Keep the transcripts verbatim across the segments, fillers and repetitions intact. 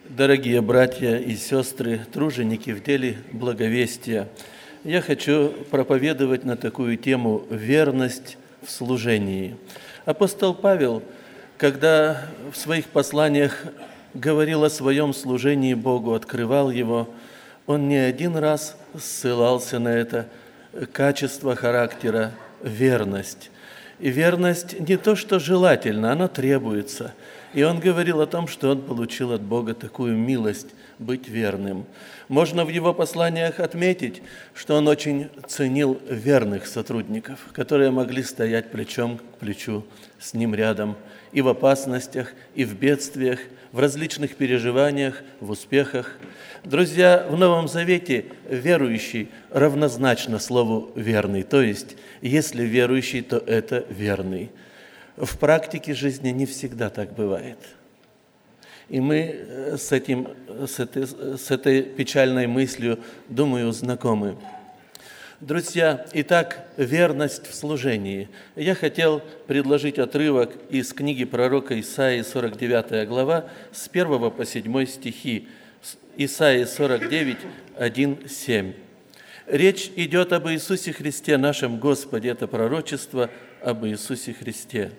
Дорогие братья и сестры, труженики в деле благовестия, я хочу проповедовать на такую тему «Верность в служении». Апостол Павел, когда в своих посланиях говорил о своем служении Богу, открывал его, он не один раз ссылался на это качество характера верность. И верность не то, что желательно, она требуется. И он говорил о том, что он получил от Бога такую милость быть верным. Можно в его посланиях отметить, что он очень ценил верных сотрудников, которые могли стоять плечом к плечу с ним рядом и в опасностях, и в бедствиях, в различных переживаниях, в успехах. Друзья, в Новом Завете верующий равнозначно слову «верный», то есть, если верующий, то это верный. В практике жизни не всегда так бывает. И мы с, этим, с, этой, с этой печальной мыслью, думаю, знакомы. Друзья, итак, верность в служении. Я хотел предложить отрывок из книги пророка Исаии, сорок девятая глава, с первого по седьмой стихи. Исаии сорок девять, один, семь. Речь идет об Иисусе Христе, нашем Господе. Это пророчество об Иисусе Христе.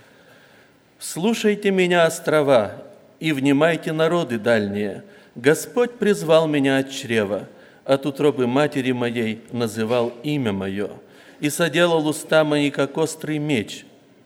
«Слушайте меня, острова, и внимайте, народы дальние. Господь призвал меня от чрева, от утробы матери моей называл имя мое, и соделал уста мои, как острый меч.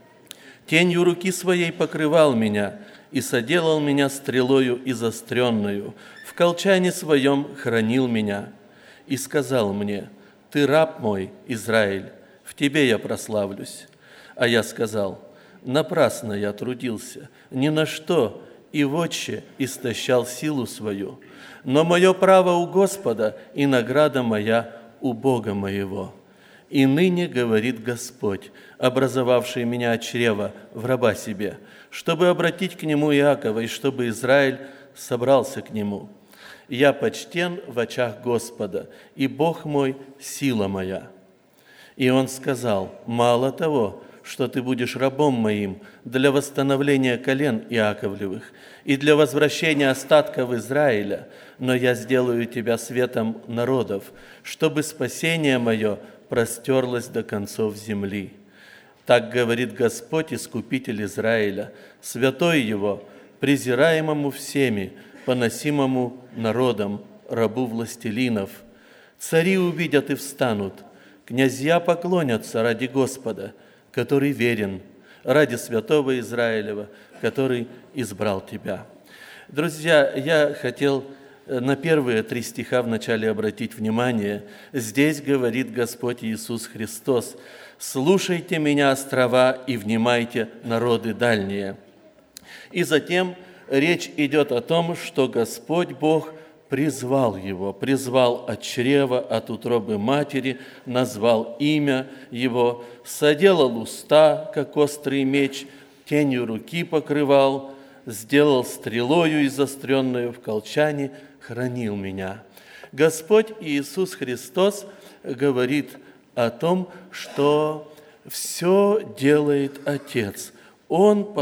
Тенью руки своей покрывал меня, и соделал меня стрелою изостренную, в колчане своем хранил меня, и сказал мне: Ты раб мой, Израиль, в тебе я прославлюсь. А я сказал: Напрасно я трудился, ни на что, и вотче истощал силу свою. Но мое право у Господа, и награда моя у Бога моего. И ныне говорит Господь, образовавший меня от чрева в раба себе, чтобы обратить к нему Иакова, и чтобы Израиль собрался к нему. Я почтен в очах Господа, и Бог мой – сила моя». И он сказал: «Мало того, что ты будешь рабом моим для восстановления колен Иаковлевых и для возвращения остатков Израиля, но я сделаю тебя светом народов, чтобы спасение мое простерлось до концов земли. Так говорит Господь, Искупитель Израиля, святой его, презираемому всеми, поносимому народом, рабу властелинов. Цари увидят и встанут, князья поклонятся ради Господа, который верен, ради святого Израилева, который избрал тебя». Друзья, я хотел на первые три стиха вначале обратить внимание. Здесь говорит Господь Иисус Христос: «Слушайте меня, острова, и внимайте, народы дальние». И затем речь идет о том, что Господь Бог призвал его, призвал от чрева, от утробы матери, назвал имя его, соделал уста, как острый меч, тенью руки покрывал, сделал стрелою изостренную в колчане, хранил меня. Господь Иисус Христос говорит о том, что все делает Отец. Он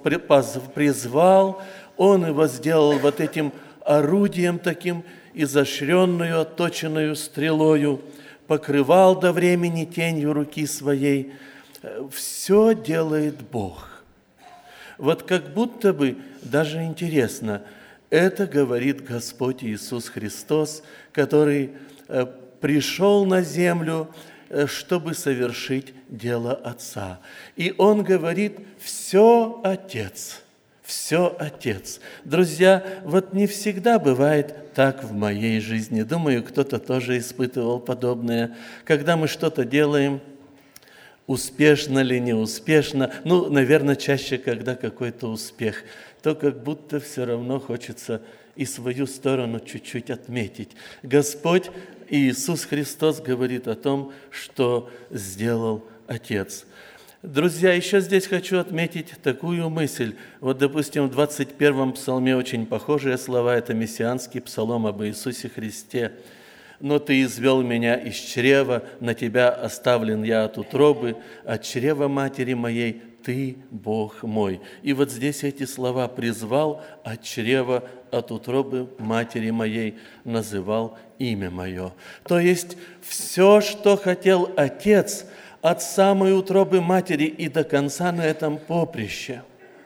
призвал, Он его сделал вот этим орудием таким, изощренную, отточенную стрелою, покрывал до времени тенью руки своей. Все делает Бог. Вот как будто бы, даже интересно, это говорит Господь Иисус Христос, который пришел на землю, чтобы совершить дело Отца. И Он говорит: «Все Отец». Все Отец. Друзья, вот не всегда бывает так в моей жизни. Думаю, кто-то тоже испытывал подобное. Когда мы что-то делаем, успешно ли, неуспешно, ну, наверное, чаще, когда какой-то успех, то как будто все равно хочется и свою сторону чуть-чуть отметить. Господь Иисус Христос говорит о том, что сделал Отец. Друзья, еще здесь хочу отметить такую мысль. Вот, допустим, в двадцать первом псалме очень похожие слова. Это мессианский псалом об Иисусе Христе. «Но Ты извел меня из чрева, на Тебя оставлен я от утробы, от чрева матери моей Ты Бог мой». И вот здесь эти слова «призвал от чрева, от утробы матери моей, называл имя мое». То есть все, что хотел Отец от самой утробы матери и до конца на этом поприще,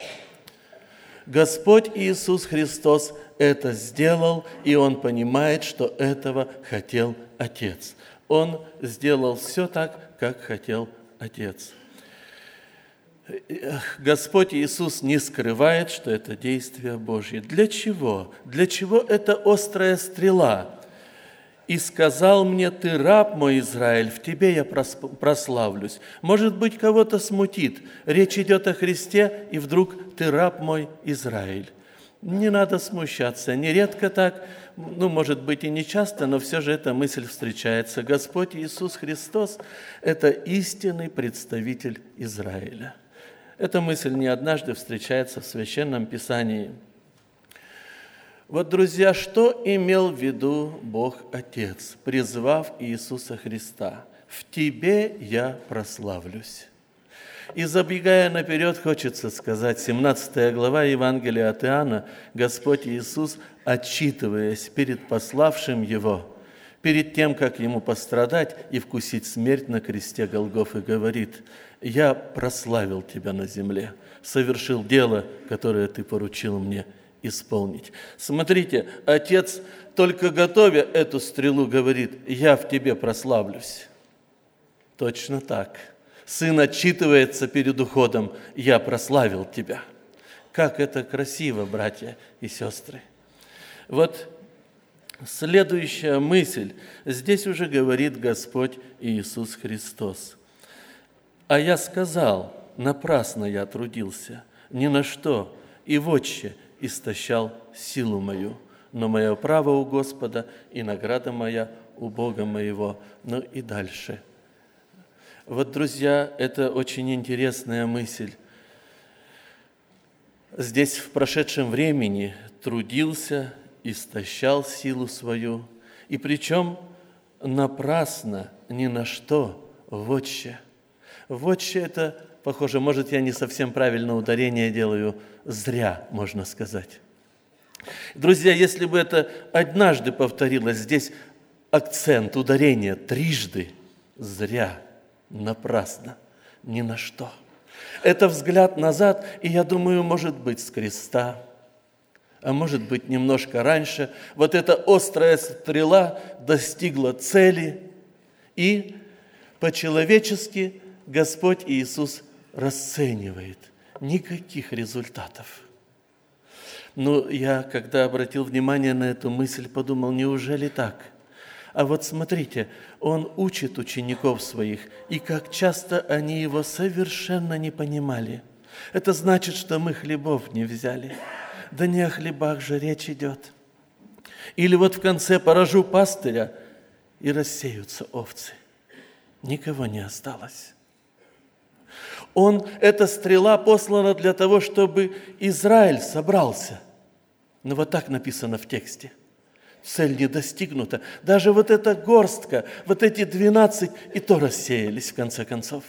Господь Иисус Христос это сделал, и Он понимает, что этого хотел Отец. Он сделал все так, как хотел Отец. Господь Иисус не скрывает, что это действие Божье. Для чего? Для чего эта острая стрела? «И сказал мне, ты раб мой, Израиль, в тебе я прославлюсь». Может быть, кого-то смутит. Речь идет о Христе, и вдруг ты раб мой, Израиль. Не надо смущаться. Нередко так, ну, может быть, и не часто, но все же эта мысль встречается. Господь Иисус Христос – это истинный представитель Израиля. Эта мысль не однажды встречается в Священном Писании. Вот, друзья, что имел в виду Бог Отец, призвав Иисуса Христа? «В Тебе я прославлюсь». И забегая наперед, хочется сказать, семнадцатая глава Евангелия от Иоанна, Господь Иисус, отчитываясь перед пославшим Его, перед тем, как Ему пострадать и вкусить смерть на кресте Голгофы, говорит: «Я прославил Тебя на земле, совершил дело, которое Ты поручил мне исполнить». Смотрите, Отец, только готовя эту стрелу, говорит: «Я в Тебе прославлюсь». Точно так. Сын отчитывается перед уходом: «Я прославил Тебя». Как это красиво, братья и сестры! Вот следующая мысль. Здесь уже говорит Господь Иисус Христос: «А я сказал, напрасно я трудился, ни на что, и вотче истощал силу мою, но мое право у Господа, и награда моя у Бога моего». Ну и дальше. Вот, друзья, это очень интересная мысль. Здесь в прошедшем времени трудился, истощал силу свою, и причем напрасно, ни на что, вотче. Вотче – это, похоже, может, я не совсем правильно ударение делаю, зря, можно сказать. Друзья, если бы это однажды повторилось, здесь акцент, ударение трижды, зря, напрасно, ни на что. Это взгляд назад, и, я думаю, может быть, с креста, а может быть, немножко раньше, вот эта острая стрела достигла цели, и по-человечески Господь Иисус расценивает. Никаких результатов. Но я, когда обратил внимание на эту мысль, подумал: неужели так? А вот смотрите, Он учит учеников своих, и как часто они Его совершенно не понимали. Это значит, что мы хлебов не взяли. Да не о хлебах же речь идет. Или вот в конце поражу пастыря, и рассеются овцы. Никого не осталось. Он, эта стрела послана для того, чтобы Израиль собрался. Но вот так написано в тексте. Цель не достигнута. Даже вот эта горстка, вот эти двенадцать, и то рассеялись в конце концов.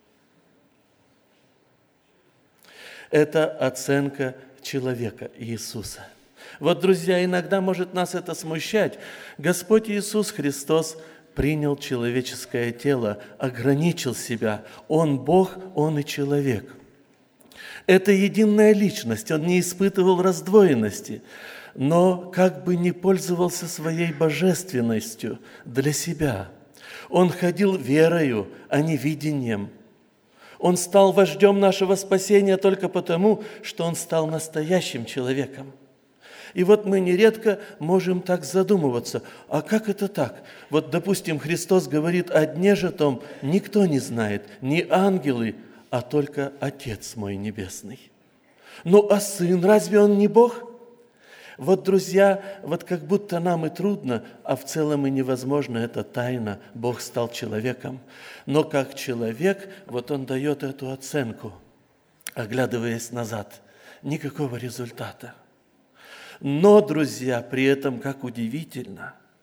Это оценка человека Иисуса. Вот, друзья, иногда может нас это смущать. Господь Иисус Христос принял человеческое тело, ограничил себя. Он Бог, Он и человек. Это единая личность, Он не испытывал раздвоенности, но как бы не пользовался своей божественностью для себя. Он ходил верою, а не видением. Он стал вождем нашего спасения только потому, что Он стал настоящим человеком. И вот мы нередко можем так задумываться: а как это так? Вот, допустим, Христос говорит: о дне же том никто не знает, не ангелы, а только Отец мой Небесный. Ну, а Сын, разве Он не Бог? Вот, друзья, вот как будто нам и трудно, а в целом и невозможно, это тайна. Бог стал человеком. Но как человек, вот Он дает эту оценку, оглядываясь назад. Никакого результата. Но, друзья, при этом, как удивительно,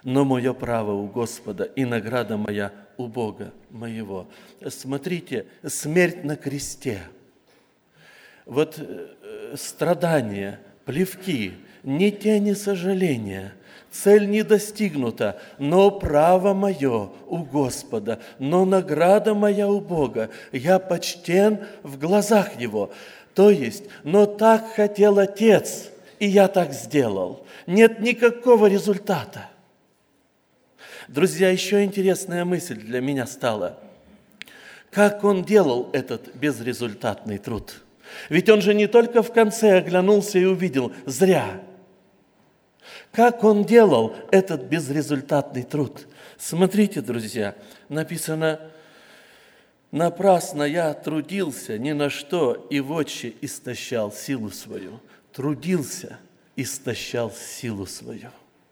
но мое право у Господа, и награда моя у Бога моего». Смотрите, смерть на кресте, вот страдания, плевки, ни тени сожаления, цель не достигнута, но право мое у Господа, но награда моя у Бога, я почтен в глазах Его. То есть, но так хотел Отец, и я так сделал. Нет никакого результата. Друзья, еще интересная мысль для меня стала. Как Он делал этот безрезультатный труд? Ведь Он же не только в конце оглянулся и увидел зря. Как Он делал этот безрезультатный труд? Смотрите, друзья, написано: «Напрасно я трудился ни на что, и вотче истощал силу свою». Трудился, истощал силу свою.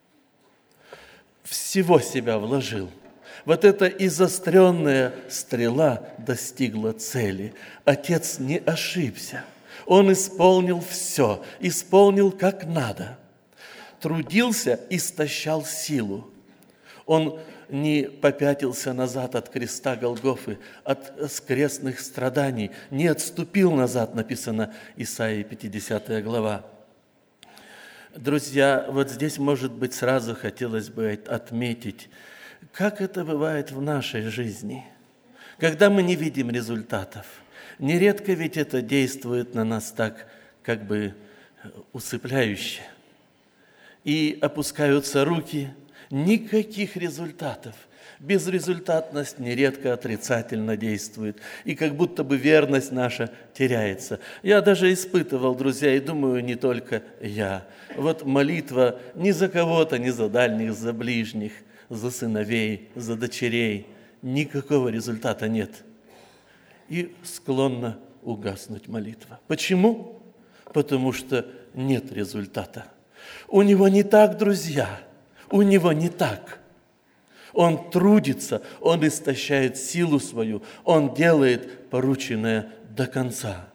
Всего себя вложил. Вот эта изостренная стрела достигла цели. Отец не ошибся. Он исполнил все, исполнил как надо. Трудился, истощал силу. Он не попятился назад от креста Голгофы, от крестных страданий, не отступил назад, написано Исаии пятидесятая глава. Друзья, вот здесь, может быть, сразу хотелось бы отметить, как это бывает в нашей жизни, когда мы не видим результатов. Нередко ведь это действует на нас так, как бы усыпляюще. И опускаются руки, никаких результатов. Безрезультатность нередко отрицательно действует, и как будто бы верность наша теряется. Я даже испытывал, друзья, и думаю, не только я. Вот молитва не за кого-то, не за дальних, за ближних, за сыновей, за дочерей. Никакого результата нет. И склонна угаснуть молитва. Почему? Потому что нет результата. У него не так, друзья, у него не так. Он трудится, он истощает силу свою, он делает порученное до конца.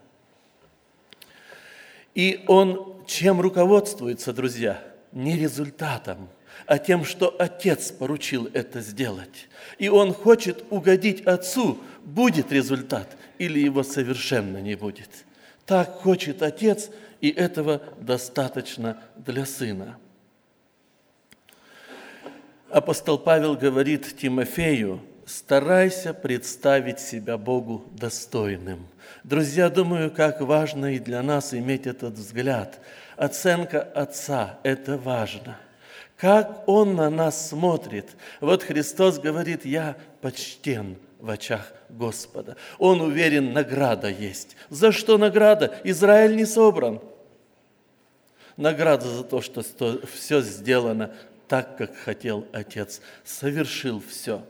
И он чем руководствуется, друзья? Не результатом, а тем, что Отец поручил это сделать. И он хочет угодить Отцу, будет результат или его совершенно не будет. Так хочет Отец, и этого достаточно для Сына. Апостол Павел говорит Тимофею: старайся представить себя Богу достойным. Друзья, думаю, как важно и для нас иметь этот взгляд. Оценка Отца – это важно. Как Он на нас смотрит. Вот Христос говорит: я почтен в очах Господа. Он уверен, награда есть. За что награда? Израиль не собран. Награда за то, что все сделано так, как хотел Отец, совершил все.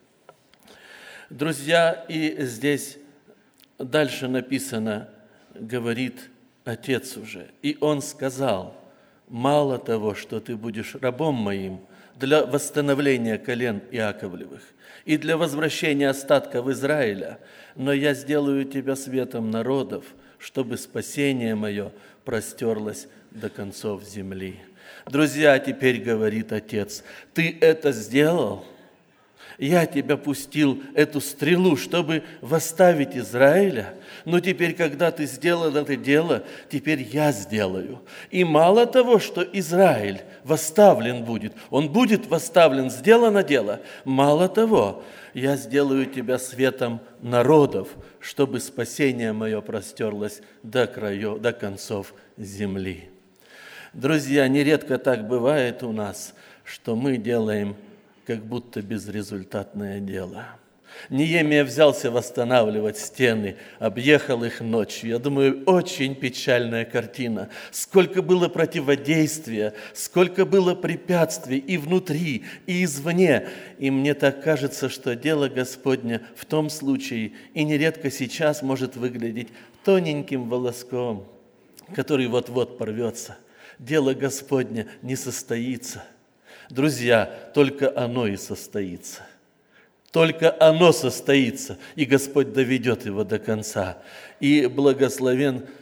Друзья, и здесь дальше написано, говорит Отец уже, и Он сказал: мало того, что ты будешь рабом моим для восстановления колен Иаковлевых и для возвращения остатков Израиля, но я сделаю тебя светом народов, чтобы спасение мое простерлось до концов земли. Друзья, теперь говорит Отец: ты это сделал? Я тебя пустил, эту стрелу, чтобы восставить Израиля, но теперь, когда ты сделал это дело, теперь я сделаю. И мало того, что Израиль восставлен будет, он будет восставлен, сделано дело, мало того, я сделаю тебя светом народов, чтобы спасение мое простерлось до краев, до концов земли. Друзья, нередко так бывает у нас, что мы делаем как будто безрезультатное дело. Неемия взялся восстанавливать стены, объехал их ночью. Я думаю, очень печальная картина. Сколько было противодействия, сколько было препятствий и внутри, и извне. И мне так кажется, что дело Господне в том случае и нередко сейчас может выглядеть тоненьким волоском, который вот-вот порвется. Дело Господне не состоится. Друзья, только оно и состоится. Только оно состоится, и Господь доведет его до конца. И благословен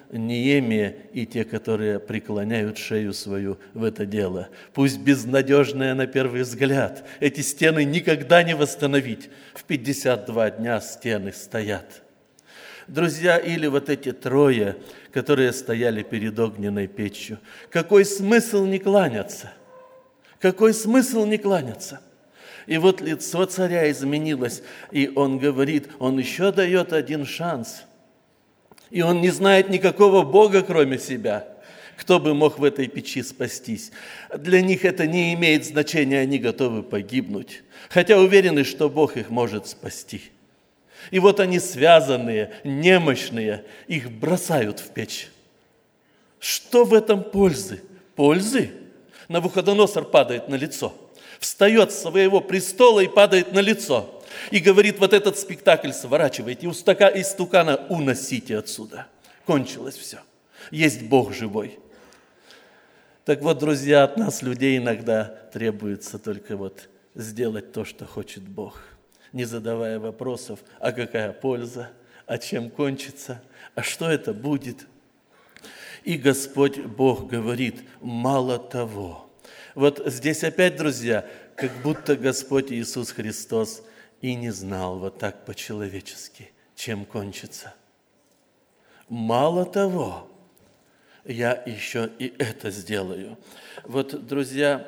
Неемия и те, которые преклоняют шею свою в это дело. Пусть безнадежное на первый взгляд, эти стены никогда не восстановить. В пятьдесят два дня стены стоят. Друзья, или вот эти трое, которые стояли перед огненной печью. Какой смысл не кланяться? Какой смысл не кланяться? И вот лицо царя изменилось, и он говорит, он еще дает один шанс. И он не знает никакого Бога, кроме себя. Кто бы мог в этой печи спастись? Для них это не имеет значения, они готовы погибнуть, хотя уверены, что Бог их может спасти. И вот они связанные, немощные, их бросают в печь. Что в этом пользы? Пользы? Навуходоносор падает на лицо, встает с своего престола и падает на лицо. И говорит, вот этот спектакль сворачивайте, из стукана уносите отсюда. Кончилось все. Есть Бог живой. Так вот, друзья, от нас, людей, иногда требуется только вот сделать то, что хочет Бог, не задавая вопросов, а какая польза, а чем кончится, а что это будет. И Господь Бог говорит, мало того. Вот здесь опять, друзья, как будто Господь Иисус Христос и не знал вот так по-человечески, чем кончится. Мало того, я еще и это сделаю. Вот, друзья,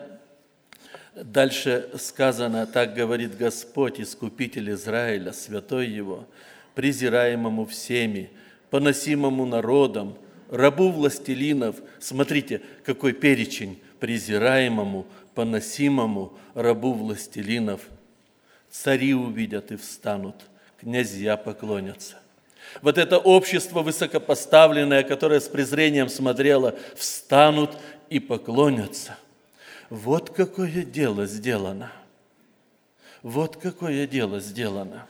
дальше сказано, так говорит Господь, Искупитель Израиля, Святой Его, презираемому всеми, поносимому народом, рабу властелинов. Смотрите, какой перечень: презираемому, поносимому, рабу властелинов. Цари увидят и встанут, князья поклонятся. Вот это общество высокопоставленное, которое с презрением смотрело, встанут и поклонятся. Вот какое дело сделано. Вот какое дело сделано.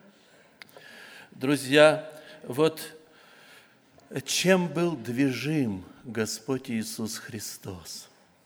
Друзья, вот чем был движим Господь Иисус Христос?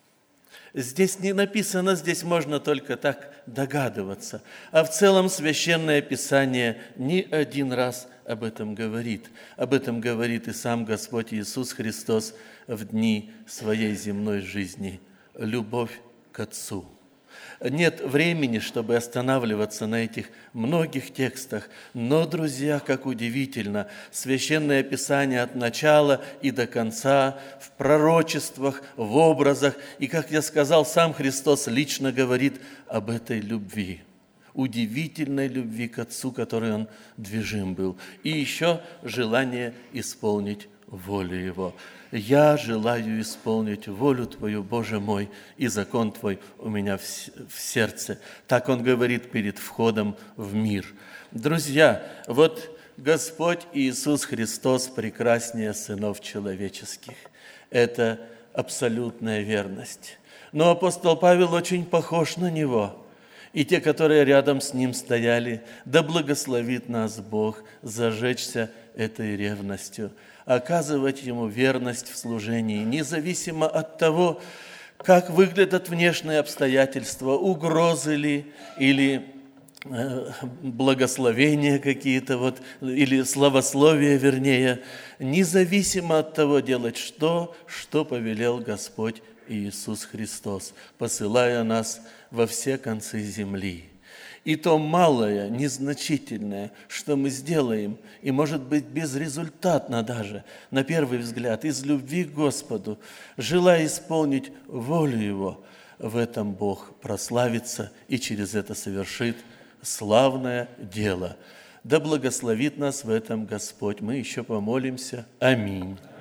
Здесь не написано, здесь можно только так догадываться. А в целом Священное Писание не один раз об этом говорит. Об этом говорит и сам Господь Иисус Христос в дни своей земной жизни. Любовь к Отцу. Нет времени, чтобы останавливаться на этих многих текстах. Но, друзья, как удивительно, Священное Писание от начала и до конца, в пророчествах, в образах, и, как я сказал, сам Христос лично говорит об этой любви, удивительной любви к Отцу, которой Он движим был. И еще желание исполнить волю Его. «Я желаю исполнить волю Твою, Боже мой, и закон Твой у меня в сердце». Так Он говорит перед входом в мир. Друзья, вот Господь Иисус Христос прекраснее сынов человеческих. Это абсолютная верность. Но апостол Павел очень похож на Него. И те, которые рядом с Ним стояли, да благословит нас Бог зажечься этой ревностью, оказывать Ему верность в служении, независимо от того, как выглядят внешние обстоятельства, угрозы ли, или э, благословения какие-то, вот, или славословия, вернее, независимо от того делать что, что повелел Господь Иисус Христос, посылая нас во все концы земли. И то малое, незначительное, что мы сделаем, и, может быть, безрезультатно даже, на первый взгляд, из любви к Господу, желая исполнить волю Его, в этом Бог прославится и через это совершит славное дело. Да благословит нас в этом Господь. Мы еще помолимся. Аминь.